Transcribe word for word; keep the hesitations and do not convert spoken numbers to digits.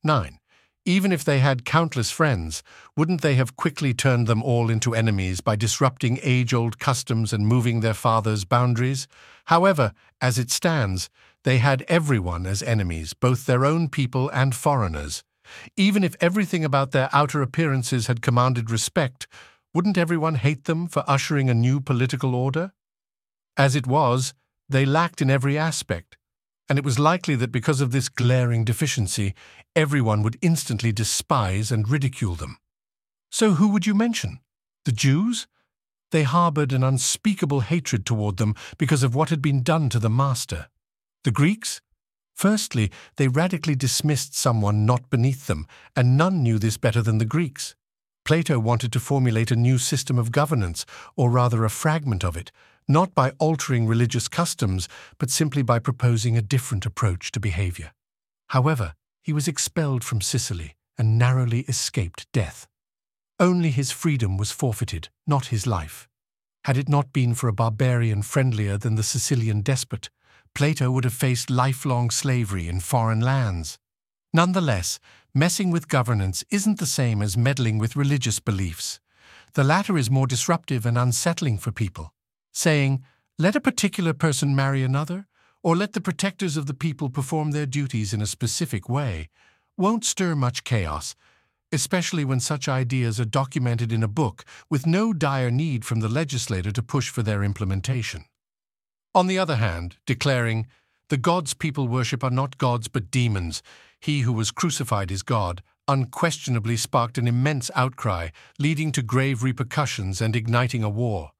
nine. Even if they had countless friends, wouldn't they have quickly turned them all into enemies by disrupting age-old customs and moving their father's boundaries? However, as it stands, they had everyone as enemies, both their own people and foreigners. Even if everything about their outer appearances had commanded respect, wouldn't everyone hate them for ushering a new political order? As it was, they lacked in every aspect, and it was likely that because of this glaring deficiency, everyone would instantly despise and ridicule them. So who would you mention? The Jews? They harbored an unspeakable hatred toward them because of what had been done to the Master. The Greeks? Firstly, they radically dismissed someone not beneath them, and none knew this better than the Greeks. Plato wanted to formulate a new system of governance, or rather a fragment of it, not by altering religious customs, but simply by proposing a different approach to behavior. However, he was expelled from Sicily and narrowly escaped death. Only his freedom was forfeited, not his life. Had it not been for a barbarian friendlier than the Sicilian despot, Plato would have faced lifelong slavery in foreign lands. Nonetheless, messing with governance isn't the same as meddling with religious beliefs. The latter is more disruptive and unsettling for people. Saying, let a particular person marry another, or let the protectors of the people perform their duties in a specific way, won't stir much chaos, especially when such ideas are documented in a book with no dire need from the legislator to push for their implementation. On the other hand, declaring, the gods people worship are not gods but demons, he who was crucified is God, unquestionably sparked an immense outcry, leading to grave repercussions and igniting a war.